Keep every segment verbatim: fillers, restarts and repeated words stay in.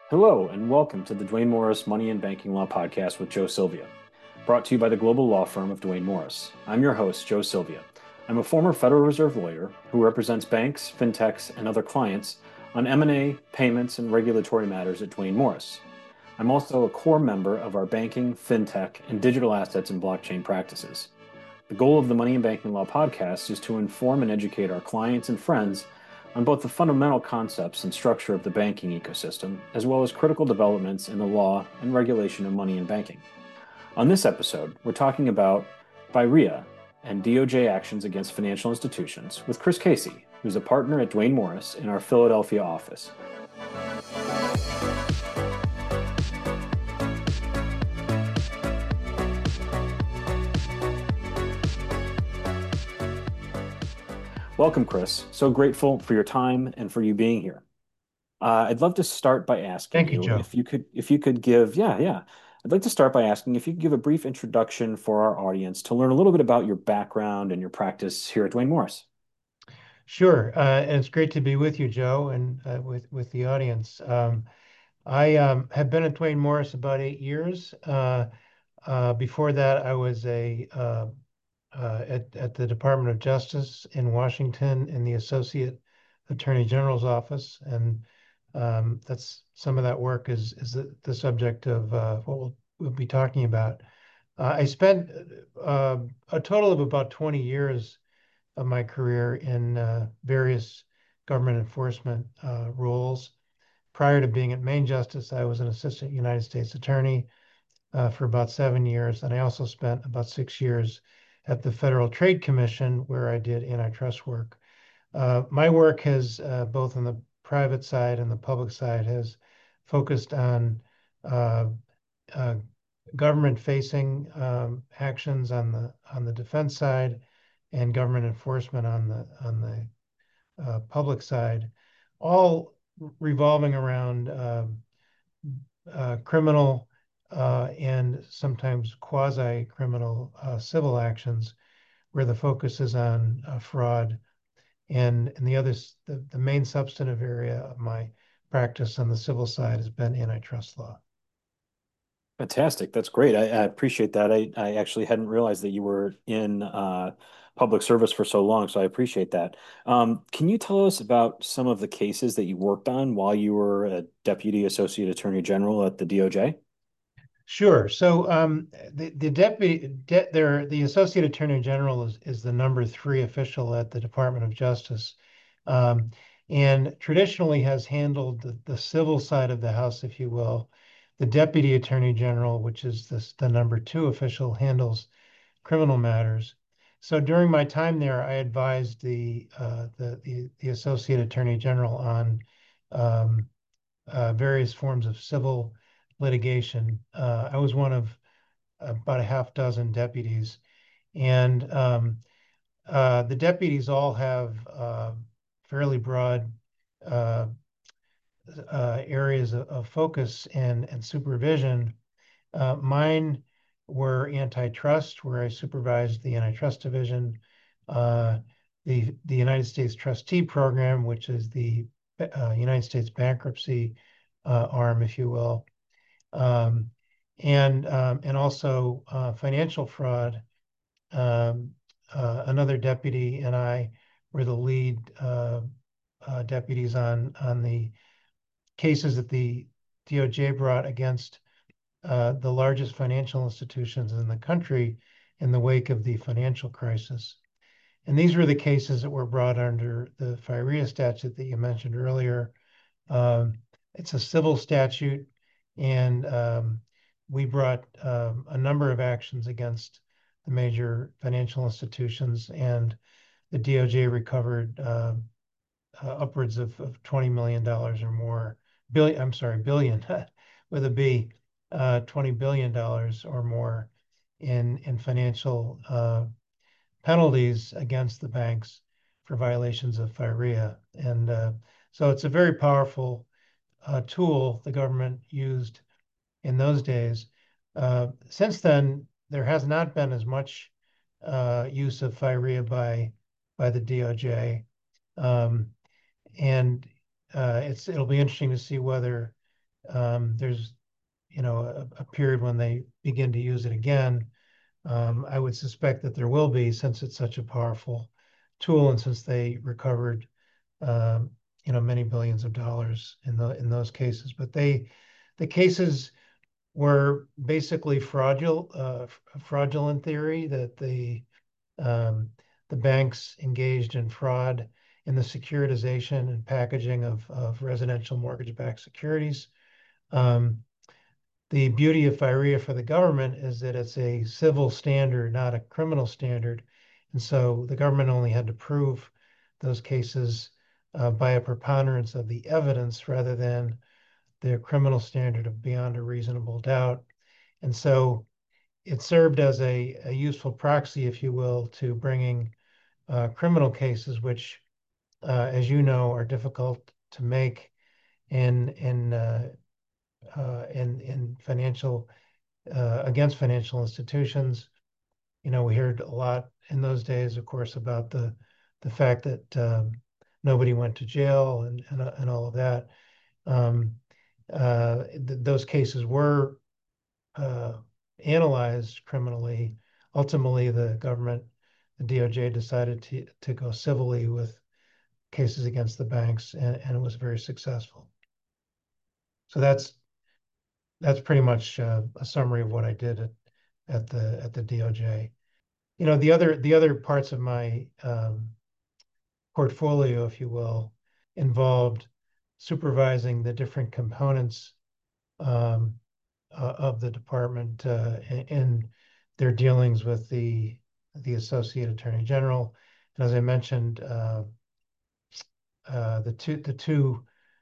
Hello, and welcome to the Duane Morris Money and Banking Law Podcast with Joe Sylvia, brought to you by the global law firm of Duane Morris. I'm your host, Joe Sylvia. I'm a former Federal Reserve lawyer who represents banks, fintechs, and other clients on M and A, payments, and regulatory matters at Duane Morris. I'm also a core member of our banking, fintech, and digital assets and blockchain practices. The goal of the Money and Banking Law Podcast is to inform and educate our clients and friends on both the fundamental concepts and structure of the banking ecosystem, as well as critical developments in the law and regulation of money and banking. On this episode, we're talking about FIRREA and D O J actions against financial institutions with Chris Casey, who's a partner at Duane Morris in our Philadelphia office. Welcome, Chris. So grateful for your time and for you being here. Uh, I'd love to start by asking Thank you, you Joe. if you could if you could give, yeah, yeah. I'd like to start by asking if you could give a brief introduction for our audience to learn a little bit about your background and your practice here at Duane Morris. Sure. Uh, and it's great to be with you, Joe, and uh, with with the audience. Um, I um, have been at Duane Morris about eight years. Uh, uh, before that, I was a uh, uh, at at the Department of Justice in Washington in the Associate Attorney General's office, and um, that's some of that work is is the, the subject of uh, what we'll, we'll be talking about. Uh, I spent uh, a total of about twenty years of my career in uh, various government enforcement uh, roles. Prior to being at Main Justice, I was an assistant United States attorney uh, for about seven years. And I also spent about six years at the Federal Trade Commission, where I did antitrust work. Uh, my work has, uh, both on the private side and the public side, has focused on uh, uh, government-facing um, actions on the on the defense side and government enforcement on the on the uh, public side, all revolving around uh, uh, criminal uh, and sometimes quasi-criminal uh, civil actions, where the focus is on uh, fraud. And and the other the, the main substantive area of my practice on the civil side has been antitrust law. Fantastic. That's great. I, I appreciate that. I, I actually hadn't realized that you were in uh, public service for so long, so I appreciate that. Um, can you tell us about some of the cases that you worked on while you were a Deputy Associate Attorney General at the D O J? Sure. So um, the the deputy de there the Associate Attorney General is is the number three official at the Department of Justice, um, and traditionally has handled the, the civil side of the house, if you will. The Deputy Attorney General, which is this, the number two official, handles criminal matters. So during my time there, I advised the uh, the, the the Associate Attorney General on um, uh, various forms of civil litigation. Uh, I was one of about a half dozen deputies, and um, uh, the deputies all have uh, fairly broad uh, uh, areas of, of focus and, and supervision. Uh, mine were antitrust, where I supervised the antitrust division, uh, the the United States Trustee Program, which is the uh, United States bankruptcy uh, arm, if you will, um, and um, and also uh, financial fraud. Um, uh, another deputy and I were the lead uh, uh, deputies on on the cases that the D O J brought against uh, the largest financial institutions in the country in the wake of the financial crisis. And these were the cases that were brought under the FIRREA statute that you mentioned earlier. Um, it's a civil statute, and um, we brought um, a number of actions against the major financial institutions, and the D O J recovered uh, uh, upwards of, of twenty million dollars or more. Billion, I'm sorry, billion with a B, uh, twenty billion dollars or more in, in financial uh, penalties against the banks for violations of FIRREA. And uh, so it's a very powerful uh, tool the government used in those days. Uh, since then, there has not been as much uh, use of FIRREA by by the D O J, um, and uh, it's it'll be interesting to see whether um, there's, you know, a, a period when they begin to use it again. Um, I would suspect that there will be, since it's such a powerful tool and since they recovered, um, you know, many billions of dollars in the in those cases. But they, the cases were basically fraudulent, uh, fraudulent theory that the um, the banks engaged in fraud in the securitization and packaging of, of residential mortgage-backed securities. Um, the beauty of FIRREA for the government is that it's a civil standard, not a criminal standard. And so the government only had to prove those cases uh, by a preponderance of the evidence rather than the criminal standard of beyond a reasonable doubt. And so it served as a, a useful proxy, if you will, to bringing uh, criminal cases, which, uh, as you know, are difficult to make in in uh, uh, in in financial uh, against financial institutions. You know, we heard a lot in those days, of course, about the the fact that um, nobody went to jail and and, uh, and all of that. Um, uh, th those cases were uh, analyzed criminally. Ultimately, the government, the D O J, decided to to go civilly with cases against the banks, and, and it was very successful. So that's that's pretty much uh, a summary of what I did at, at the at the D O J. You know, the other the other parts of my um, portfolio, if you will, involved supervising the different components um, uh, of the department uh, in, in their dealings with the the Associate Attorney General. And as I mentioned, uh, uh, the two the two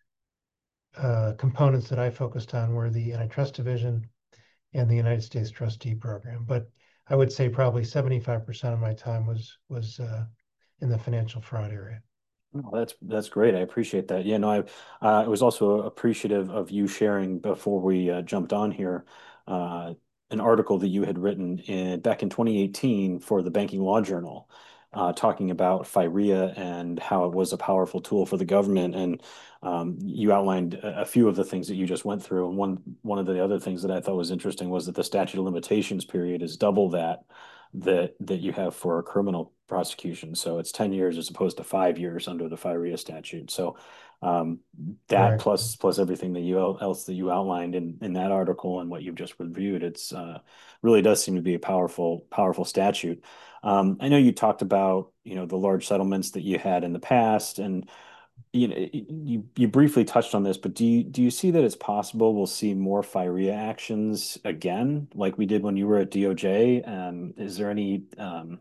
uh, components that I focused on were the Antitrust Division and the United States Trustee Program. But I would say probably seventy-five percent of my time was was uh, in the financial fraud area. Oh, that's that's great. I appreciate that. Yeah, no, I uh, I was also appreciative of you sharing before we uh, jumped on here uh, an article that you had written in back in twenty eighteen for the Banking Law Journal, uh, talking about FIRREA and how it was a powerful tool for the government. And um, you outlined a, a few of the things that you just went through. And one one of the other things that I thought was interesting was that the statute of limitations period is double that that that you have for a criminal prosecution. So it's ten years as opposed to five years under the FIRREA statute. So um, that Correct. plus plus everything that you else that you outlined in in that article and what you've just reviewed, it's uh, really does seem to be a powerful powerful statute. Um, I know you talked about you know the large settlements that you had in the past, and you know, you you briefly touched on this, but do you do you see that it's possible we'll see more FIRREA actions again, like we did when you were at D O J? Um, is there any um,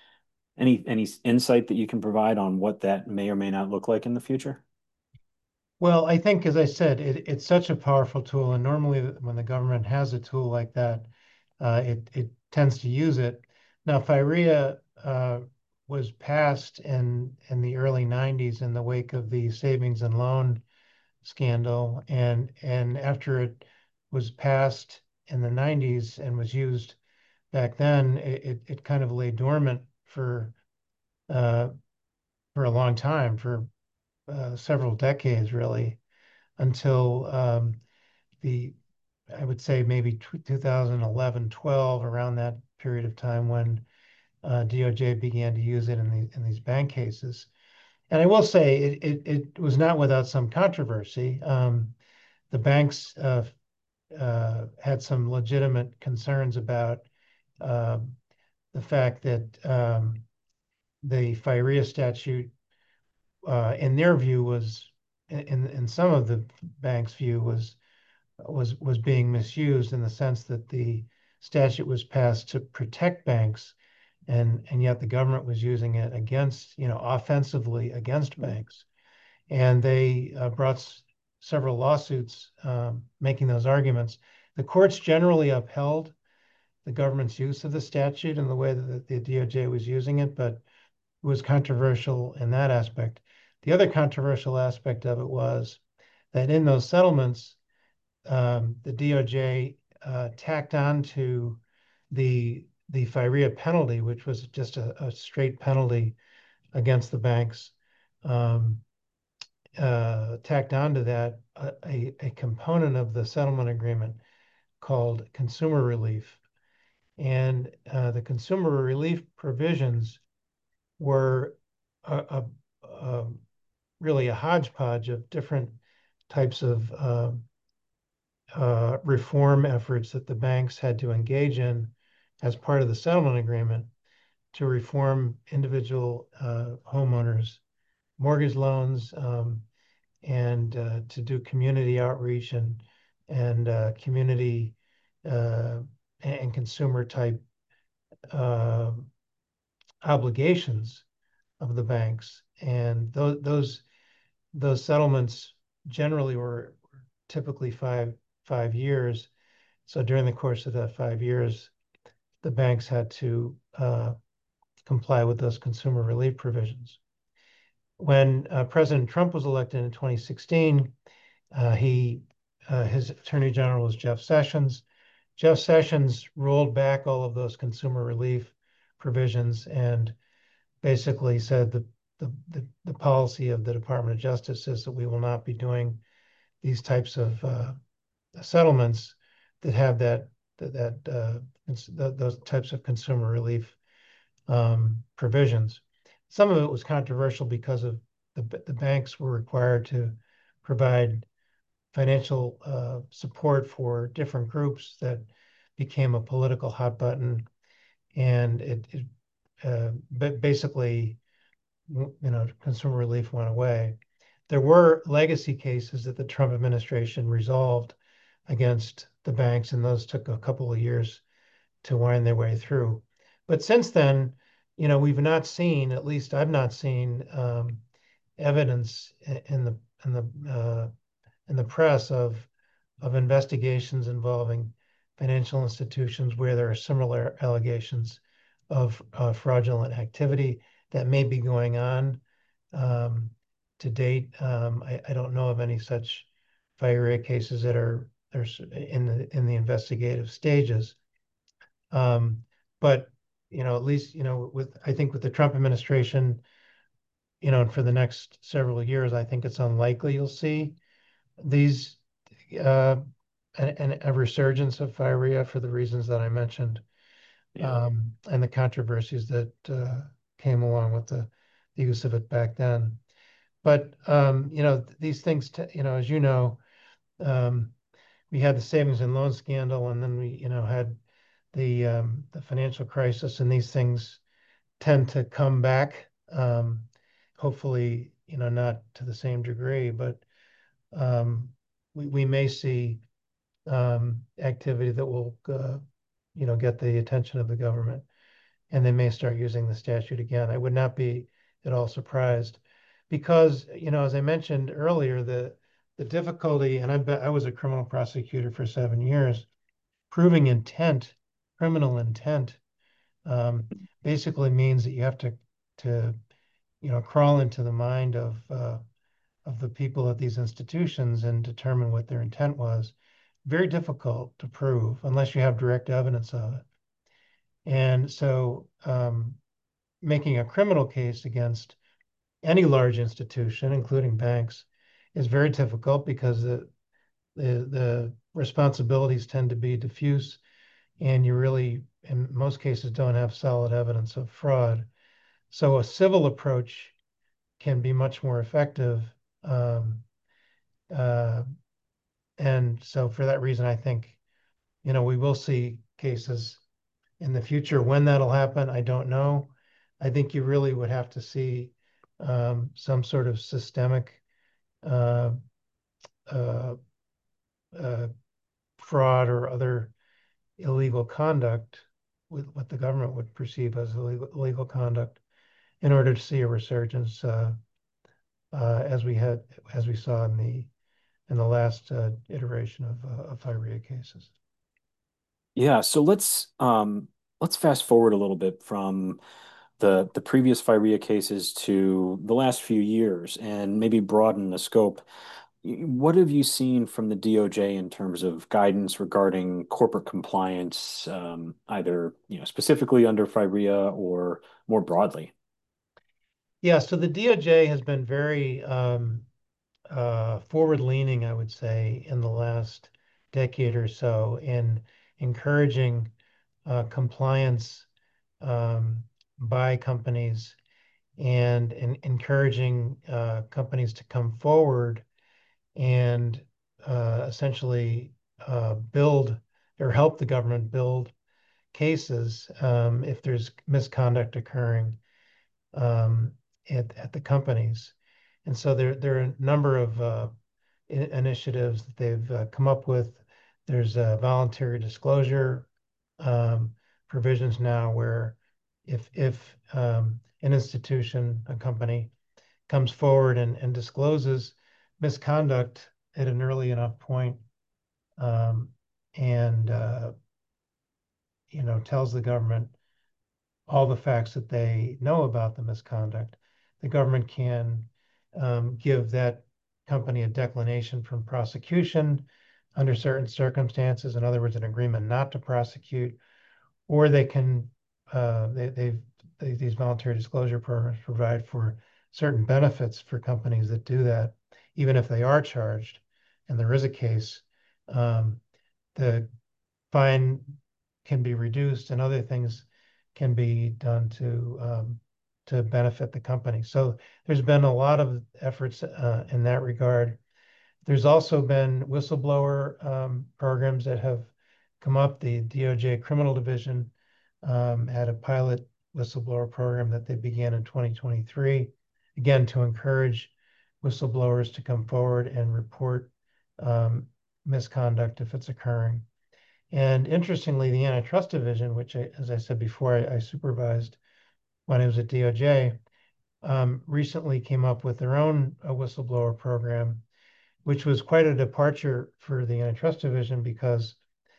any any insight that you can provide on what that may or may not look like in the future? Well, I think, as I said, it, it's such a powerful tool, and normally when the government has a tool like that, uh, it it tends to use it. Now, FIRREA uh, was passed in in the early nineties in the wake of the savings and loan scandal, and and after it was passed in the nineties and was used back then, it it, it kind of lay dormant for uh, for a long time, for uh, several decades, really, until um, the I would say maybe two thousand eleven, twelve, around that period of time when uh, D O J began to use it in the in these bank cases. And I will say it it, it was not without some controversy. Um, the banks uh, uh, had some legitimate concerns about uh, the fact that um, the FIRREA statute, uh, in their view, was in in some of the banks' view was was was being misused in the sense that the statute was passed to protect banks, and and yet the government was using it against, you know, offensively against banks, and they uh, brought s- several lawsuits um, making those arguments. The courts generally upheld the government's use of the statute and the way that the D O J was using it, but it was controversial in that aspect. The other controversial aspect of it was that in those settlements, um, the D O J uh, tacked on to the the FIRREA penalty, which was just a, a straight penalty against the banks. Um, uh, tacked onto that a, a, a component of the settlement agreement called consumer relief. And uh, the consumer relief provisions were a, a, a really a hodgepodge of different types of uh, uh, reform efforts that the banks had to engage in as part of the settlement agreement to reform individual uh, homeowners' mortgage loans, um, and uh, to do community outreach and and uh, community uh, and consumer type uh, obligations of the banks. And those those those settlements generally were typically five five years. So during the course of that five years, the banks had to uh, comply with those consumer relief provisions. When uh, President Trump was elected in twenty sixteen, uh, he uh, his Attorney General was Jeff Sessions. Jeff Sessions rolled back all of those consumer relief provisions and basically said the the, the, the policy of the Department of Justice is that we will not be doing these types of uh, settlements that have that that, that uh, those types of consumer relief um, provisions. Some of it was controversial because of the, the banks were required to provide financial uh, support for different groups that became a political hot button, and it, it uh, basically, you know, consumer relief went away. There were legacy cases that the Trump administration resolved against the banks, and those took a couple of years to wind their way through. But since then, you know, we've not seen, at least I've not seen um, evidence in the in the uh, in the press of of investigations involving financial institutions where there are similar allegations of uh, fraudulent activity that may be going on. Um, to date, um, I, I don't know of any such FIRA cases that are there's in the in the investigative stages. Um, but you know, at least you know, with I think with the Trump administration, you know, for the next several years, I think it's unlikely you'll see these uh, and, a resurgence of FIRA for the reasons that I mentioned, Yeah. um, and the controversies that uh, came along with the, the use of it back then. But um, you know, these things, t- you know, as you know, um, we had the savings and loan scandal, and then we, you know, had the um, the financial crisis, and these things tend to come back. Um, hopefully, you know, not to the same degree, but um, we we may see um, activity that will, uh, you know, get the attention of the government, and they may start using the statute again. I would not be at all surprised, because, you know, as I mentioned earlier, the the difficulty, and I bet I was a criminal prosecutor for seven years, proving intent, criminal intent, um, basically means that you have to to you know crawl into the mind of uh, of the people at these institutions and determine what their intent was. Very difficult to prove unless you have direct evidence of it. And so, um, making a criminal case against any large institution, including banks, is very difficult because the the, the responsibilities tend to be diffuse, and you really, in most cases, don't have solid evidence of fraud. So a civil approach can be much more effective. Um, uh, and so for that reason, I think, you know, we will see cases in the future. When that'll happen, I don't know. I think you really would have to see um, some sort of systemic uh, uh, uh, fraud or other illegal conduct with what the government would perceive as illegal, illegal conduct in order to see a resurgence uh, uh, as we had as we saw in the in the last uh, iteration of, uh, of FIREA cases. Yeah, so let's um let's fast forward a little bit from the the previous FIREA cases to the last few years and maybe broaden the scope. What have you seen from the D O J in terms of guidance regarding corporate compliance, um, either you know specifically under FIREA or more broadly? Yeah, so the D O J has been very um, uh, forward-leaning, I would say, in the last decade or so in encouraging uh, compliance um, by companies and, and encouraging uh, companies to come forward and uh, essentially uh, build or help the government build cases um, if there's misconduct occurring um, at, at the companies. And so there, there are a number of uh, initiatives that they've uh, come up with. There's a voluntary disclosure um, provisions now where if if um, an institution, a company, comes forward and, and discloses misconduct at an early enough point, um, and uh, you know tells the government all the facts that they know about the misconduct, the government can um, give that company a declination from prosecution under certain circumstances. In other words, an agreement not to prosecute, or they can uh, they, they've they, these voluntary disclosure programs provide for certain benefits for companies that do that, even if they are charged and there is a case. Um, the fine can be reduced and other things can be done to um, to benefit the company. So there's been a lot of efforts uh, in that regard. There's also been whistleblower um, programs that have come up. The D O J Criminal Division um, had a pilot whistleblower program that they began in twenty twenty-three, again, to encourage whistleblowers to come forward and report um, misconduct if it's occurring. And interestingly, the Antitrust Division, which, I, as I said before, I, I supervised when I was at D O J, um, recently came up with their own uh, whistleblower program, which was quite a departure for the Antitrust Division because,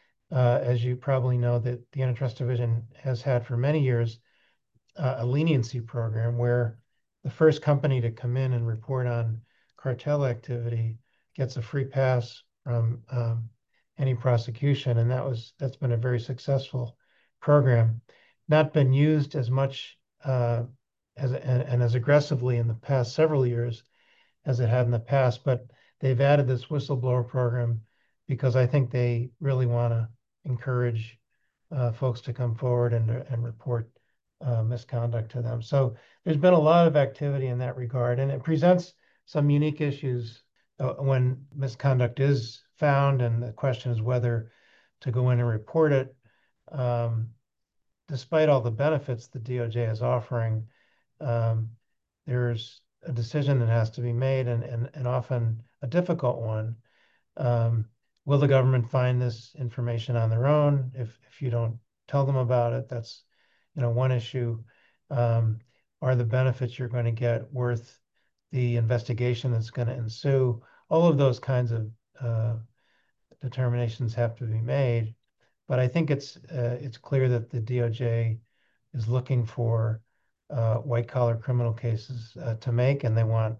uh, as you probably know, that the Antitrust Division has had for many years uh, a leniency program where the first company to come in and report on cartel activity gets a free pass from um, any prosecution, and that was that's been a very successful program, not been used as much uh, as and, and as aggressively in the past several years as it had in the past, but they've added this whistleblower program because I think they really want to encourage uh, folks to come forward and and report uh, misconduct to them. So there's been a lot of activity in that regard, and it presents some unique issues uh, when misconduct is found, and the question is whether to go in and report it. Um, despite all the benefits the D O J is offering, um, there's a decision that has to be made, and, and, and often a difficult one. Um, will the government find this information on their own if, if you don't tell them about it? That's, you know, one issue. Um, are the benefits you're going to get worth the investigation that's going to ensue? All of those kinds of uh, determinations have to be made. But I think it's uh, it's clear that the D O J is looking for uh, white collar criminal cases uh, to make, and they want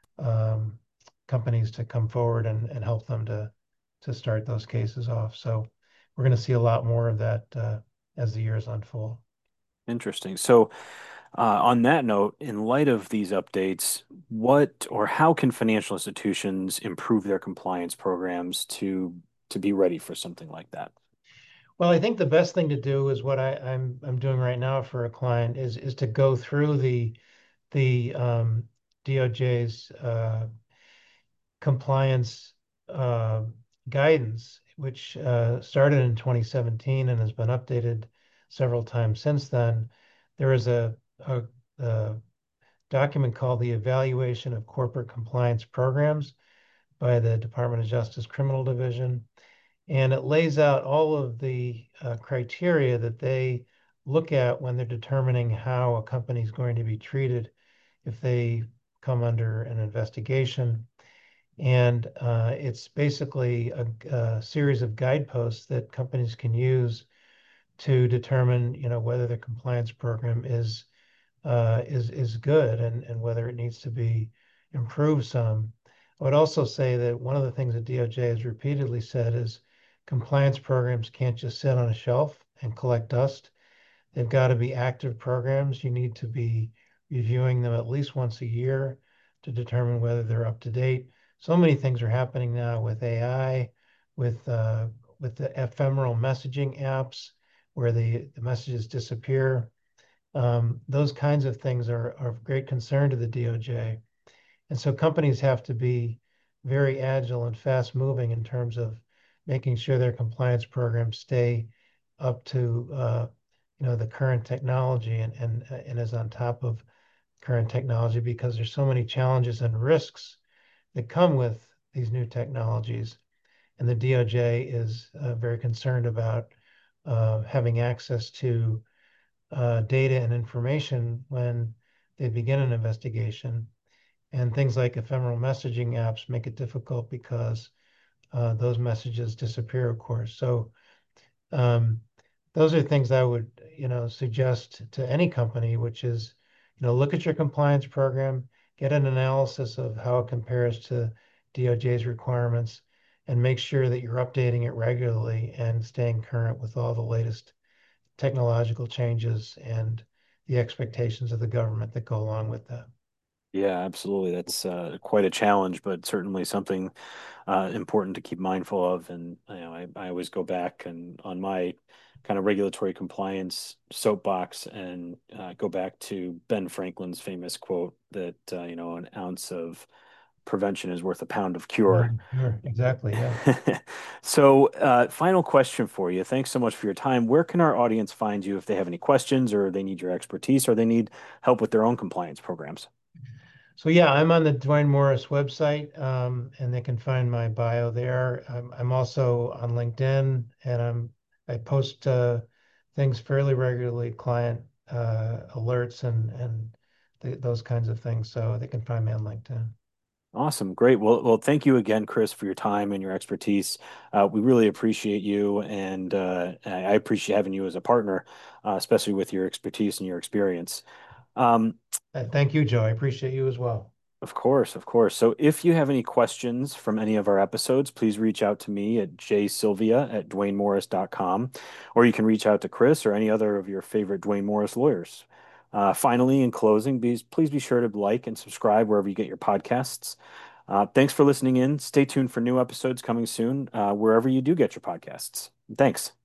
um, companies to come forward and, and help them to to start those cases off. So we're going to see a lot more of that uh, as the years unfold. Interesting. So, uh, on that note, in light of these updates, what or how can financial institutions improve their compliance programs to to be ready for something like that? Well, I think the best thing to do is what I, I'm I'm doing right now for a client is is to go through the the um, D O J's uh, compliance uh, guidance, which uh, started in twenty seventeen and has been updated several times since then. There is a, a, a document called the Evaluation of Corporate Compliance Programs by the Department of Justice Criminal Division. And it lays out all of the uh, criteria that they look at when they're determining how a company is going to be treated if they come under an investigation. And uh, it's basically a, a series of guideposts that companies can use to determine, you know, whether the compliance program is uh, is is good and and whether it needs to be improved some. I would also say that one of the things that D O J has repeatedly said is compliance programs can't just sit on a shelf and collect dust. They've got to be active programs. You need to be reviewing them at least once a year to determine whether they're up to date. so many things are happening now with A I, with uh, with the ephemeral messaging apps where the, the messages disappear. Um, those kinds of things are, are of great concern to the D O J. And so companies have to be very agile and fast moving in terms of making sure their compliance programs stay up to uh, you know the current technology and, and and is on top of current technology because there's so many challenges and risks that come with these new technologies. And the D O J is uh, very concerned about uh, having access to uh, data and information when they begin an investigation. And things like ephemeral messaging apps make it difficult because uh, those messages disappear, of course. So um, those are things I would, you know, suggest to any company, which is, you know, look at your compliance program, get an analysis of how it compares to D O J's requirements, and make sure that you're updating it regularly and staying current with all the latest technological changes and the expectations of the government that go along with that. Yeah, absolutely. That's uh, quite a challenge, but certainly something uh, important to keep mindful of. And you know, I, I always go back and on my kind of regulatory compliance soapbox and uh, go back to Ben Franklin's famous quote that uh, you know, an ounce of prevention is worth a pound of cure. Um, sure, exactly. Yeah. So, uh, final question for you. Thanks so much for your time. Where can our audience find you if they have any questions or they need your expertise or they need help with their own compliance programs? So yeah, I'm on the Dwayne Morris website, um, and they can find my bio there. I'm, I'm also on LinkedIn, and I'm I post uh, things fairly regularly, client uh, alerts and and th those kinds of things. So they can find me on LinkedIn. Awesome. Great. Well, well, thank you again, Chris, for your time and your expertise. Uh, we really appreciate you, and uh, I appreciate having you as a partner, uh, especially with your expertise and your experience. Um, Uh, thank you, Joe. I appreciate you as well. of course, of course. So if you have any questions from any of our episodes, please reach out to me at jsylvia at dwayne morris dot com, or you can reach out to Chris or any other of your favorite Dwayne Morris lawyers. Uh, finally, in closing, please, please be sure to like and subscribe wherever you get your podcasts. Uh, thanks for listening in. Stay tuned for new episodes coming soon, uh, wherever you do get your podcasts. Thanks.